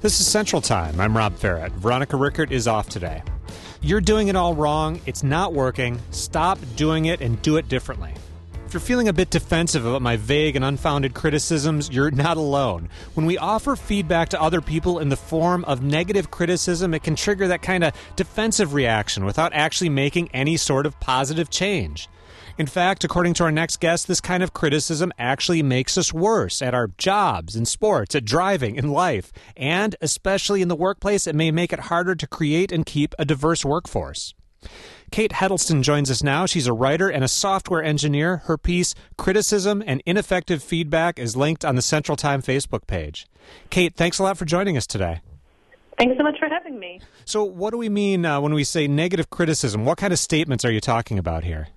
This is Central Time. I'm Rob Farrett. Veronica Rickert is off today. You're doing it all wrong. It's not working. Stop doing it and do it differently. If you're feeling a bit defensive about my vague and unfounded criticisms, you're not alone. When we offer feedback to other people in the form of negative criticism, it can trigger that kind of defensive reaction without actually making any sort of positive change. In fact, according to our next guest, this kind of criticism actually makes us worse at our jobs, in sports, at driving, in life, and especially in the workplace, it may make it harder to create and keep a diverse workforce. Kate Heddleston joins us now. She's a writer and a software engineer. Her piece, Criticism and Ineffective Feedback, is linked on the Central Time Facebook page. Kate, thanks a lot for joining us today. Thanks so much for having me. So what do we mean when we say negative criticism? What kind of statements are you talking about here?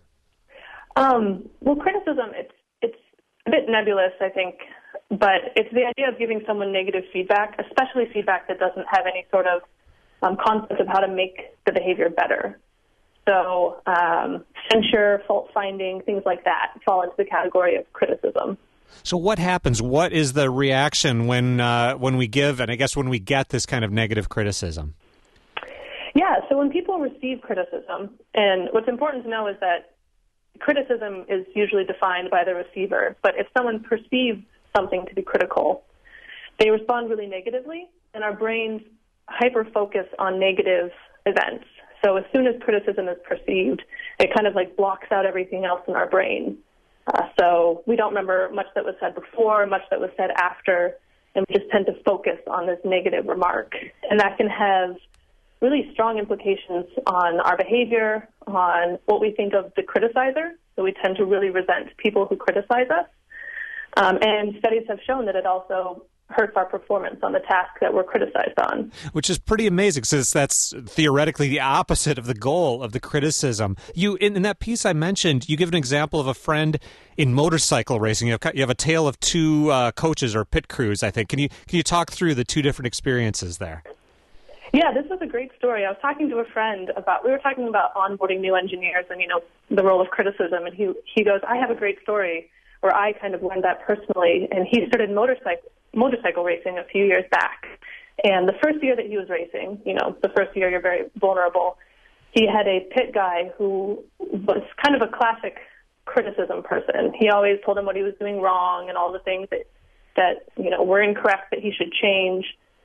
Well, criticism, it's a bit nebulous, I think, but it's the idea of giving someone negative feedback, especially feedback that doesn't have any sort of concept of how to make the behavior better. So censure, fault-finding, things like that fall into the category of criticism. So what happens? What is the reaction when we give, and I guess when we get this kind of negative criticism? Yeah, so when people receive criticism, and what's important to know is that criticism is usually defined by the receiver, but if someone perceives something to be critical, they respond really negatively, and our brains hyper-focus on negative events. So as soon as criticism is perceived, it kind of like blocks out everything else in our brain. So we don't remember much that was said before, much that was said after, and we just tend to focus on this negative remark. And that can have really strong implications on our behavior, on what we think of the criticizer. So we tend to really resent people who criticize us. And studies have shown that it also hurts our performance on the task that we're criticized on. Which is pretty amazing, since that's theoretically the opposite of the goal of the criticism. You, in that piece I mentioned, you give an example of a friend in motorcycle racing. You have a tale of two coaches or pit crews, I think. Can you talk through the two different experiences there? Yeah, this was a great story. I was talking to a friend we were talking about onboarding new engineers and, the role of criticism. And he goes, I have a great story where I kind of learned that personally. And he started motorcycle racing a few years back. And the first year that he was racing, the first year you're very vulnerable, he had a pit guy who was kind of a classic criticism person. He always told him what he was doing wrong and all the things that were incorrect that he should change.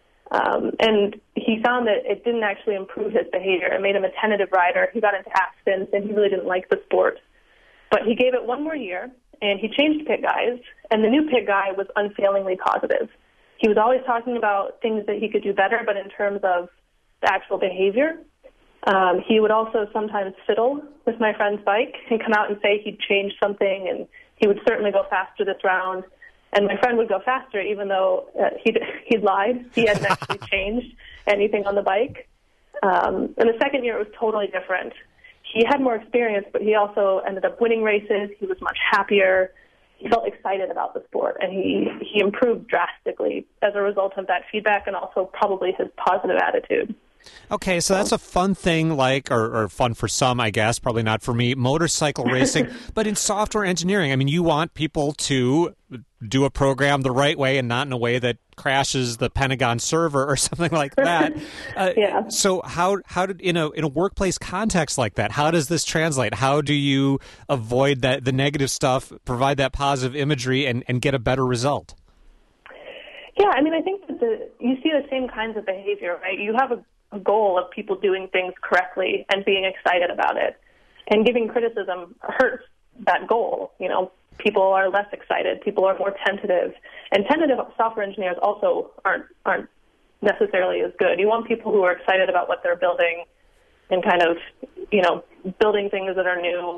And he found that it didn't actually improve his behavior. It made him a tentative rider. He got into accidents, and he really didn't like the sport. But he gave it one more year, and he changed pit guys, and the new pit guy was unfailingly positive. He was always talking about things that he could do better, but in terms of the actual behavior, he would also sometimes fiddle with my friend's bike and come out and say he'd changed something, and he would certainly go faster this round. And my friend would go faster, even though he'd lied. He hadn't actually changed anything on the bike. And the second year, it was totally different. He had more experience, but he also ended up winning races. He was much happier. He felt excited about the sport, and he improved drastically as a result of that feedback and also probably his positive attitude. Okay, so that's a fun thing, or fun for some, I guess, probably not for me, motorcycle racing. But in software engineering, I mean, you want people to do a program the right way and not in a way that crashes the Pentagon server or something like that. Yeah. So how did in a workplace context like that, how does this translate? How do you avoid the negative stuff, provide that positive imagery, and get a better result? Yeah, I mean, I think that you see the same kinds of behavior, right? You have a goal of people doing things correctly and being excited about it. And giving criticism hurts that goal. People are less excited. People are more tentative. And tentative software engineers also aren't necessarily as good. You want people who are excited about what they're building and kind of, building things that are new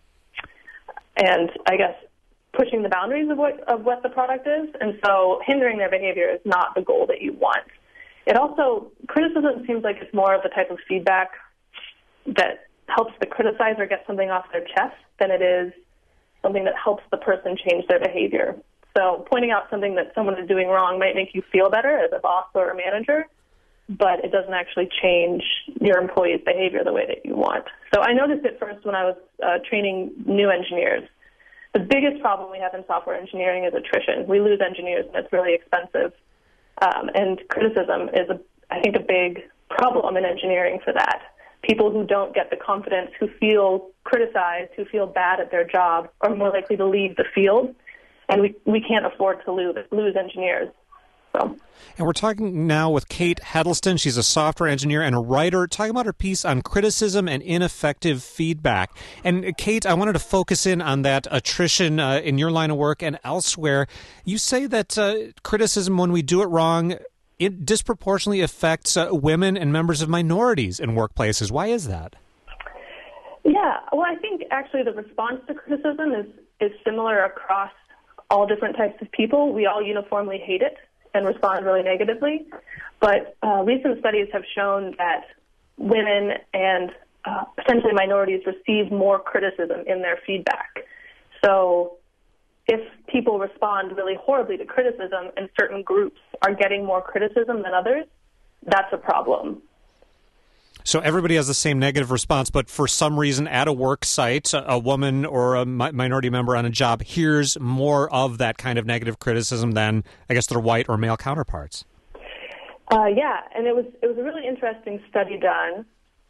and, I guess, pushing the boundaries of what the product is. And so hindering their behavior is not the goal that you want. It also, criticism seems like it's more of the type of feedback that helps the criticizer get something off their chest than it is something that helps the person change their behavior. So pointing out something that someone is doing wrong might make you feel better as a boss or a manager, but it doesn't actually change your employee's behavior the way that you want. So I noticed it first when I was training new engineers. The biggest problem we have in software engineering is attrition. We lose engineers, and it's really expensive. And criticism is, I think, a big problem in engineering for that. People who don't get the confidence, who feel criticized, who feel bad at their job, are more likely to leave the field, and we can't afford to lose engineers. So. And we're talking now with Kate Heddleston. She's a software engineer and a writer, talking about her piece on criticism and ineffective feedback. And Kate, I wanted to focus in on that attrition in your line of work and elsewhere. You say that criticism, when we do it wrong, it disproportionately affects women and members of minorities in workplaces. Why is that? Yeah, well, I think actually the response to criticism is similar across all different types of people. We all uniformly hate it and respond really negatively. But recent studies have shown that women and potentially minorities receive more criticism in their feedback. So if people respond really horribly to criticism and certain groups are getting more criticism than others, that's a problem. So everybody has the same negative response, but for some reason at a work site, a woman or a minority member on a job hears more of that kind of negative criticism than, I guess, their white or male counterparts. Yeah, and it was a really interesting study done,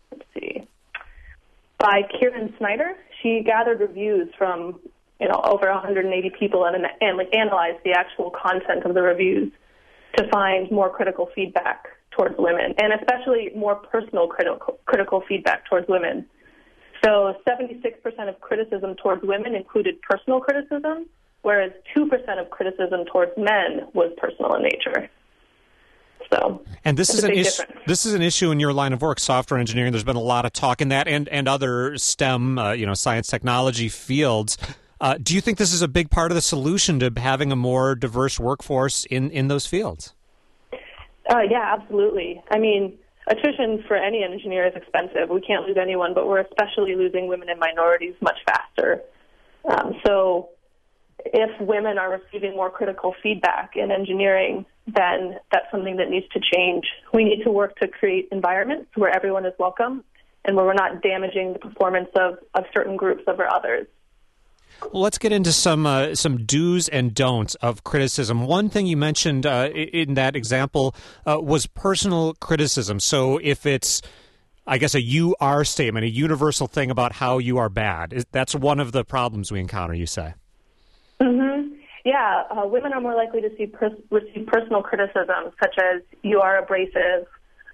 by Kieran Snyder. She gathered reviews from over 180 people and analyzed the actual content of the reviews to find more critical feedback towards women, and especially more personal critical feedback towards women. So 76% of criticism towards women included personal criticism, whereas 2% of criticism towards men was personal in nature. So, and this is an issue. This is an issue in your line of work, software engineering. There's been a lot of talk in that, and other STEM, science, technology fields. Do you think this is a big part of the solution to having a more diverse workforce in those fields? Yeah, absolutely. I mean, attrition for any engineer is expensive. We can't lose anyone, but we're especially losing women and minorities much faster. So if women are receiving more critical feedback in engineering, then that's something that needs to change. We need to work to create environments where everyone is welcome and where we're not damaging the performance of certain groups over others. Well, let's get into some do's and don'ts of criticism. One thing you mentioned in that example was personal criticism. So if it's, I guess, a you are statement, a universal thing about how you are bad, that's one of the problems we encounter, you say. Mm-hmm. Yeah, women are more likely to receive personal criticism, such as you are abrasive,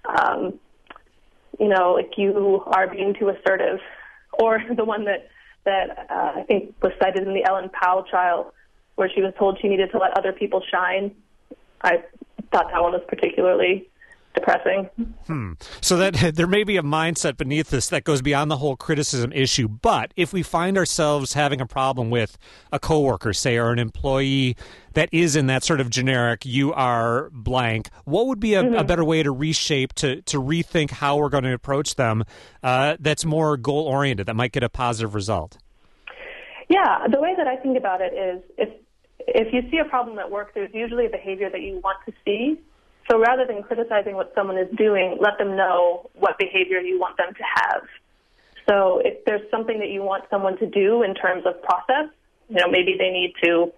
like you are being too assertive, or the one that I think was cited in the Ellen Powell trial, where she was told she needed to let other people shine. I thought that one was particularly depressing. So that there may be a mindset beneath this that goes beyond the whole criticism issue. But if we find ourselves having a problem with a coworker, say, or an employee that is in that sort of generic "you are blank," what would be a better way to reshape, to rethink how we're going to approach them that's more goal-oriented, that might get a positive result? Yeah, the way that I think about it is if you see a problem at work, there's usually a behavior that you want to see. So rather than criticizing what someone is doing, let them know what behavior you want them to have. So if there's something that you want someone to do in terms of process, maybe they need to,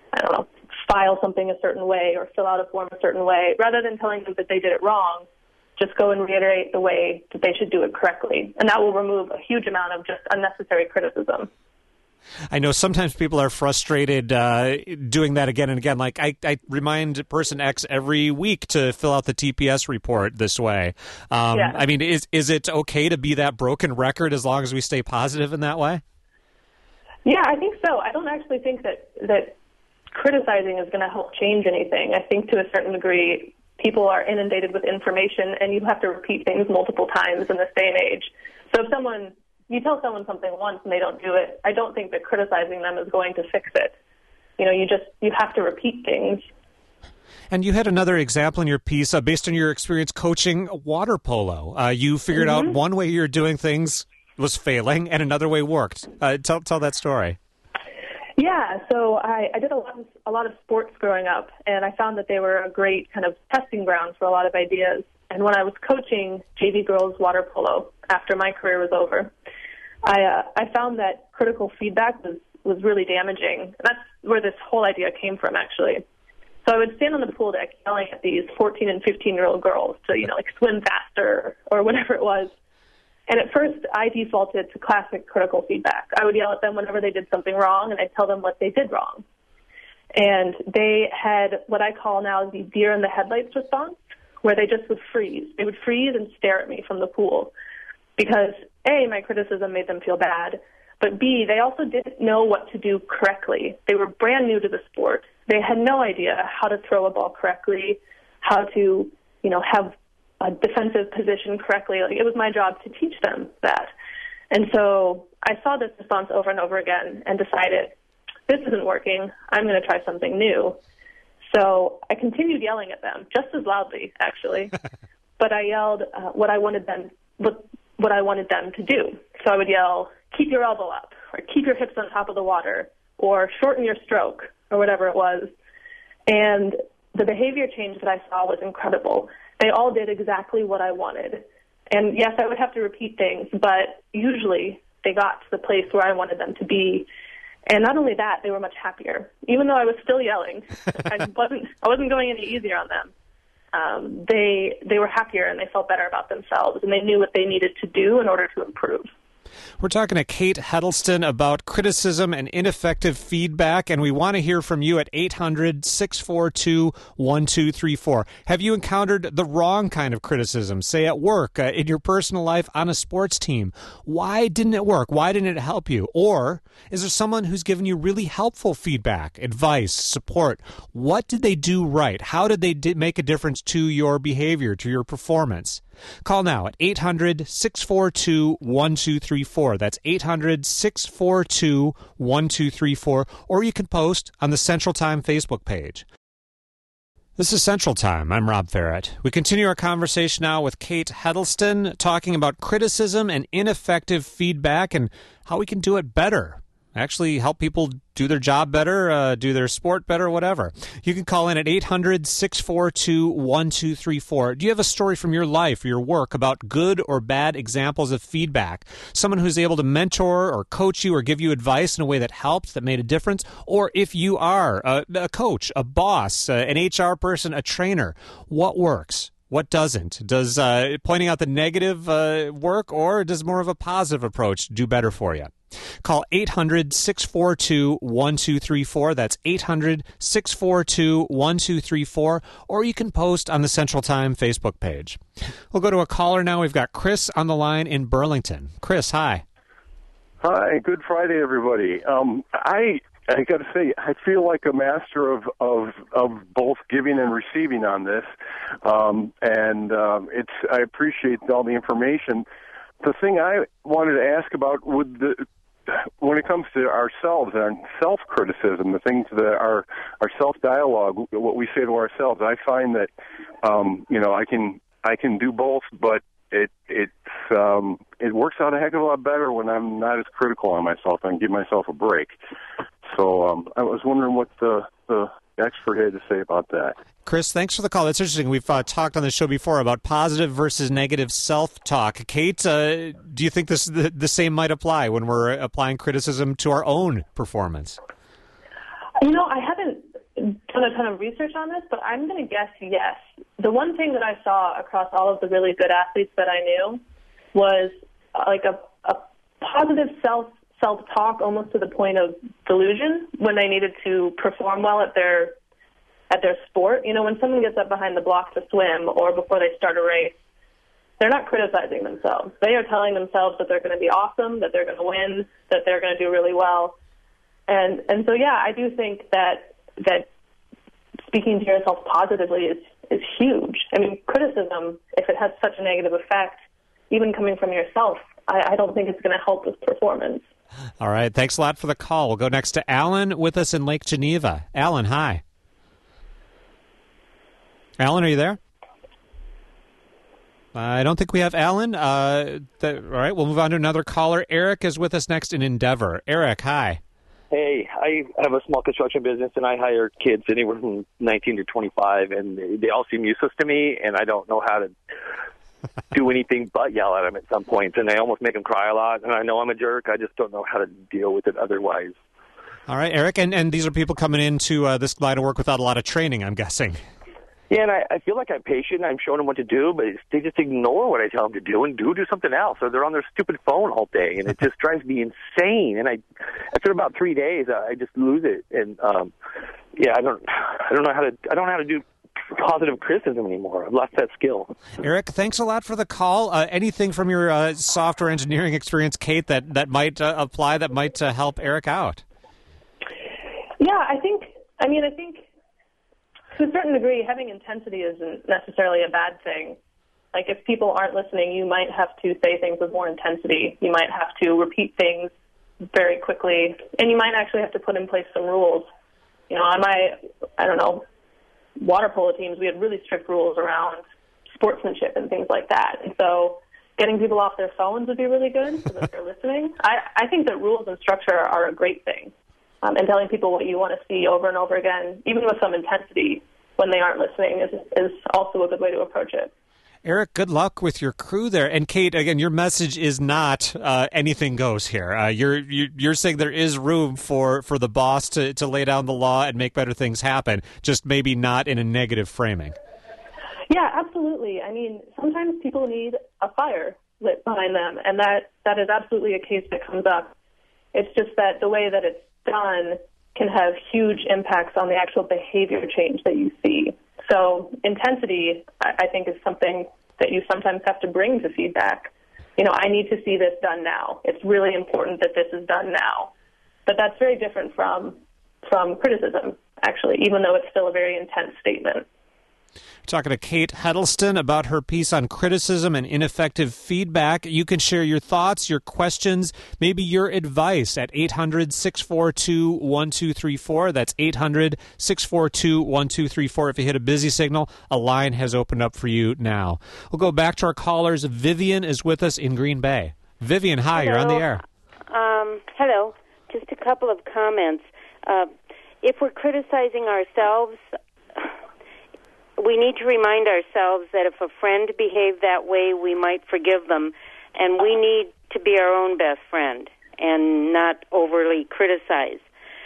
file something a certain way or fill out a form a certain way, rather than telling them that they did it wrong, just go and reiterate the way that they should do it correctly. And that will remove a huge amount of just unnecessary criticism. I know sometimes people are frustrated doing that again and again. Like I remind person X every week to fill out the TPS report this way. Yeah. I mean, is it okay to be that broken record as long as we stay positive in that way? Yeah, I think so. I don't actually think that criticizing is going to help change anything. I think to a certain degree, people are inundated with information, and you have to repeat things multiple times in this day and age. So if you tell someone something once and they don't do it, I don't think that criticizing them is going to fix it. You have to repeat things. And you had another example in your piece based on your experience coaching water polo. You figured out one way you're doing things was failing and another way worked. Tell that story. Yeah, so I did a lot of sports growing up, and I found that they were a great kind of testing ground for a lot of ideas. And when I was coaching JV girls water polo after my career was over, I found that critical feedback was really damaging. That's where this whole idea came from, actually. So I would stand on the pool deck yelling at these 14 and 15-year-old girls to, like swim faster or whatever it was. And at first, I defaulted to classic critical feedback. I would yell at them whenever they did something wrong, and I'd tell them what they did wrong. And they had what I call now the deer in the headlights response, where they just would freeze. They would freeze and stare at me from the pool because, A, my criticism made them feel bad, but B, they also didn't know what to do correctly. They were brand new to the sport. They had no idea how to throw a ball correctly, how to, have a defensive position correctly. Like, it was my job to teach them that. And so I saw this response over and over again and decided, this isn't working. I'm going to try something new. So I continued yelling at them, just as loudly, actually. But I yelled what I wanted them to do. So I would yell, keep your elbow up, or keep your hips on top of the water, or shorten your stroke, or whatever it was. And the behavior change that I saw was incredible. They all did exactly what I wanted. And yes, I would have to repeat things, but usually they got to the place where I wanted them to be. And not only that, they were much happier. Even though I was still yelling, I wasn't going any easier on them. They were happier and they felt better about themselves, and they knew what they needed to do in order to improve. We're talking to Kate Heddleston about criticism and ineffective feedback, and we want to hear from you at 800-642-1234. Have you encountered the wrong kind of criticism, say at work, in your personal life, on a sports team? Why didn't it work? Why didn't it help you? Or is there someone who's given you really helpful feedback, advice, support? What did they do right? How did they make a difference to your behavior, to your performance? Call now at 800-642-1234. That's 800-642-1234. Or you can post on the Central Time Facebook page. This is Central Time. I'm Rob Ferret. We continue our conversation now with Kate Heddleston, talking about criticism and ineffective feedback and how we can do it better. Actually help people do their job better, do their sport better, whatever. You can call in at 800-642-1234. Do you have a story from your life or your work about good or bad examples of feedback? Someone who's able to mentor or coach you or give you advice in a way that helped, that made a difference? Or if you are a coach, a boss, an HR person, a trainer, what works? What doesn't? Does pointing out the negative work, or does more of a positive approach do better for you? Call 800-642-1234. That's 800-642-1234. Or you can post on the Central Time Facebook page. We'll go to a caller now. We've got Chris on the line in Burlington. Chris, hi. Hi. Good Friday, everybody. I got to say, I feel like a master of both giving and receiving on this, I appreciate all the information. The thing I wanted to ask about when it comes to ourselves and self-criticism, the things that our self-dialogue, what we say to ourselves, I find that I can do both, but it works out a heck of a lot better when I'm not as critical on myself and give myself a break. So I was wondering what the expert had to say about that. Chris, thanks for the call. That's interesting. We've talked on the show before about positive versus negative self-talk. Kate, do you think the same might apply when we're applying criticism to our own performance? I haven't done a ton of research on this, but I'm going to guess yes. The one thing that I saw across all of the really good athletes that I knew was like a positive self-talk almost to the point of delusion when they needed to perform well at their sport. When someone gets up behind the block to swim or before they start a race, they're not criticizing themselves. They are telling themselves that they're going to be awesome, that they're going to win, that they're going to do really well. And so, yeah, I do think that speaking to yourself positively is huge. I mean, criticism, if it has such a negative effect, even coming from yourself, I don't think it's going to help with performance. All right. Thanks a lot for the call. We'll go next to Alan with us in Lake Geneva. Alan, hi. Alan, are you there? I don't think we have Alan. All right, we'll move on to another caller. Eric is with us next in Endeavor. Eric, hi. Hey, I have a small construction business, and I hire kids anywhere from 19 to 25, and they all seem useless to me, and I don't know how to do anything but yell at them at some point, and I almost make them cry a lot, and I know I'm a jerk. I just don't know how to deal with it otherwise. All right, Eric, and these are people coming into this line of work without a lot of training, I'm guessing. Yeah, and I feel like I'm patient. I'm showing them what to do, but they just ignore what I tell them to do and do something else, or they're on their stupid phone all day, and it just drives me insane. And after about 3 days, I just lose it. And I don't know how to do positive criticism anymore. I've lost that skill. Eric, thanks a lot for the call. Anything from your software engineering experience, Kate, that might apply, that might help Eric out? Yeah, I think to a certain degree, having intensity isn't necessarily a bad thing. Like, if people aren't listening, you might have to say things with more intensity. You might have to repeat things very quickly, and you might actually have to put in place some rules. On my, water polo teams, we had really strict rules around sportsmanship and things like that. And so getting people off their phones would be really good so that they're listening. I think that rules and structure are a great thing. And telling people what you want to see over and over again, even with some intensity when they aren't listening, is also a good way to approach it. Eric, good luck with your crew there. And Kate, again, your message is not anything goes here. You're saying there is room for the boss to lay down the law and make better things happen, just maybe not in a negative framing. Yeah, absolutely. I mean, sometimes people need a fire lit behind them, and that is absolutely a case that comes up. It's just that the way that it's done can have huge impacts on the actual behavior change that you see. So intensity, I think, is something that you sometimes have to bring to feedback. I need to see this done now. It's really important that this is done now. But that's very different from criticism, actually, even though it's still a very intense statement. Talking to Kate Heddleston about her piece on criticism and ineffective feedback. You can share your thoughts, your questions, maybe your advice at 800-642-1234. That's 800-642-1234. If you hit a busy signal, a line has opened up for you now. We'll go back to our callers. Vivian is with us in Green Bay. Vivian, hi, hello. You're on the air. Hello. Just a couple of comments. If we're criticizing ourselves, we need to remind ourselves that if a friend behaved that way, we might forgive them, and we need to be our own best friend and not overly criticize.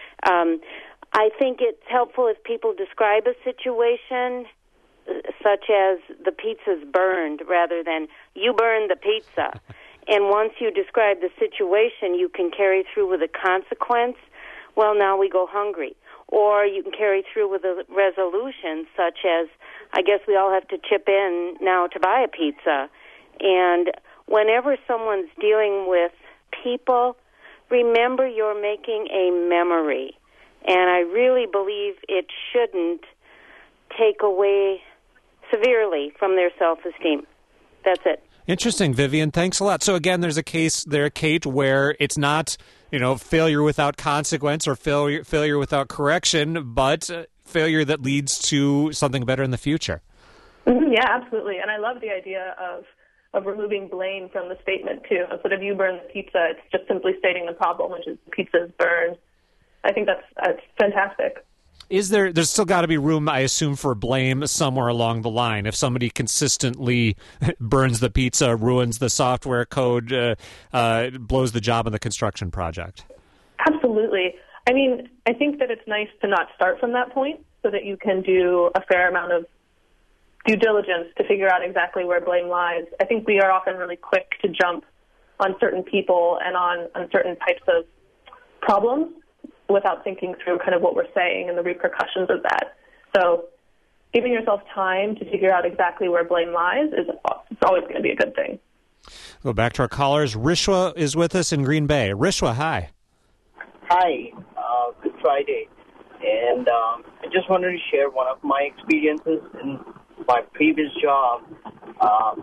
I think it's helpful if people describe a situation such as the pizza's burned rather than you burned the pizza. And once you describe the situation, you can carry through with a consequence. Well, now we go hungry. Or you can carry through with a resolution such as, I guess we all have to chip in now to buy a pizza. And whenever someone's dealing with people, remember you're making a memory. And I really believe it shouldn't take away severely from their self-esteem. That's it. Interesting, Vivian. Thanks a lot. So again, there's a case there, Kate, where it's not, failure without consequence or failure without correction, but failure that leads to something better in the future. Mm-hmm, yeah, absolutely. And I love the idea of removing blame from the statement, too. Instead of you burn the pizza, it's just simply stating the problem, which is the pizza is burned. I think that's fantastic. There's still got to be room, I assume, for blame somewhere along the line. If somebody consistently burns the pizza, ruins the software code, blows the job in the construction project. Absolutely. I mean, I think that it's nice to not start from that point so that you can do a fair amount of due diligence to figure out exactly where blame lies. I think we are often really quick to jump on certain people and on certain types of problems without thinking through kind of what we're saying and the repercussions of that. So giving yourself time to figure out exactly where blame lies it's always going to be a good thing. Go back to our callers. Rishwa is with us in Green Bay. Rishwa, hi. Hi. Good Friday. And I just wanted to share one of my experiences in my previous job. I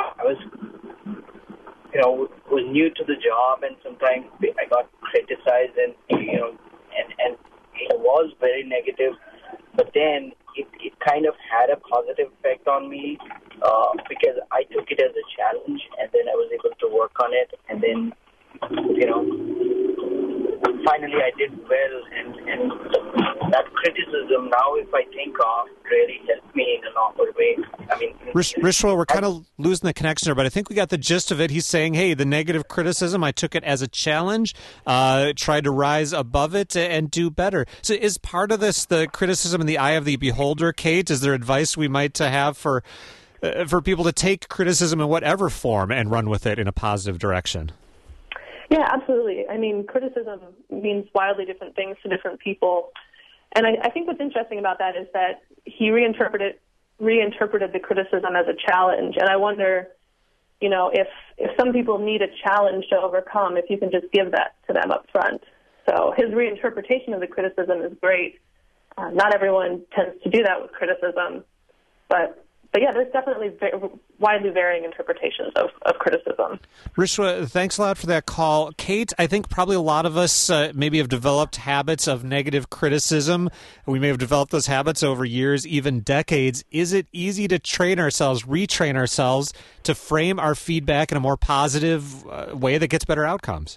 was new to the job, and sometimes I got criticized, and it was very negative. But then it kind of had a positive effect on me because I took it as a challenge, and then I was able to work on it, and then finally I did well, and that criticism now, if I think of, really helped me in an awkward way. I mean, Rishwa, we're kind of losing the connection there, but I think we got the gist of it. He's saying, hey, the negative criticism, I took it as a challenge, tried to rise above it and do better. So is part of this the criticism in the eye of the beholder, Kate? Is there advice we might have for people to take criticism in whatever form and run with it in a positive direction? Yeah, absolutely. I mean, criticism means wildly different things to different people. And I think what's interesting about that is that he reinterpreted the criticism as a challenge. And I wonder, if some people need a challenge to overcome, if you can just give that to them up front. So his reinterpretation of the criticism is great. Not everyone tends to do that with criticism. But yeah, there's definitely widely varying interpretations of criticism. Rishwa, thanks a lot for that call. Kate, I think probably a lot of us maybe have developed habits of negative criticism. We may have developed those habits over years, even decades. Is it easy to retrain ourselves to frame our feedback in a more positive way that gets better outcomes?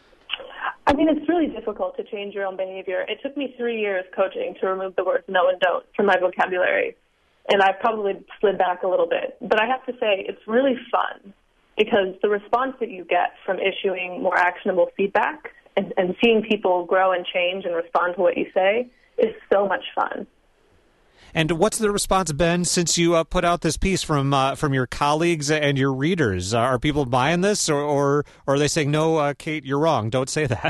I mean, it's really difficult to change your own behavior. It took me 3 years coaching to remove the words no and don't from my vocabulary. And I've probably slid back a little bit. But I have to say, it's really fun because the response that you get from issuing more actionable feedback and seeing people grow and change and respond to what you say is so much fun. And what's the response been since you put out this piece from your colleagues and your readers? Are people buying this or are they saying, no, Kate, you're wrong, don't say that?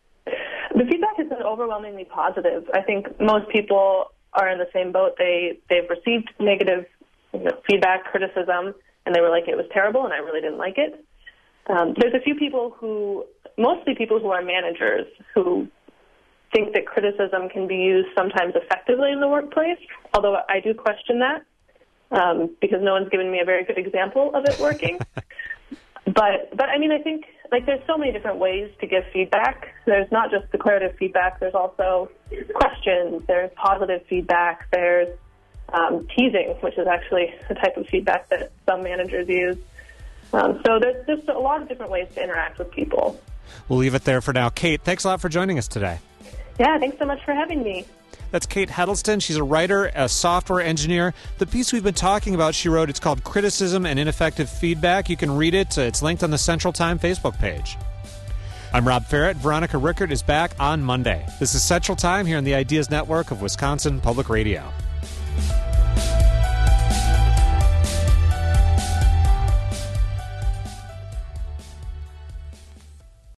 The feedback has been overwhelmingly positive. I think most people are in the same boat. They've received negative feedback, criticism, and they were like, it was terrible and I really didn't like it. There's a few people mostly people who are managers, who think that criticism can be used sometimes effectively in the workplace, although I do question that because no one's given me a very good example of it working. But I mean, I think there's so many different ways to give feedback. There's not just declarative feedback. There's also questions. There's positive feedback. There's teasing, which is actually a type of feedback that some managers use. So there's just a lot of different ways to interact with people. We'll leave it there for now. Kate, thanks a lot for joining us today. Yeah, thanks so much for having me. That's Kate Heddleston. She's a writer, a software engineer. The piece we've been talking about, she wrote, it's called Criticism and Ineffective Feedback. You can read it. It's linked on the Central Time Facebook page. I'm Rob Ferret. Veronica Rickert is back on Monday. This is Central Time here on the Ideas Network of Wisconsin Public Radio.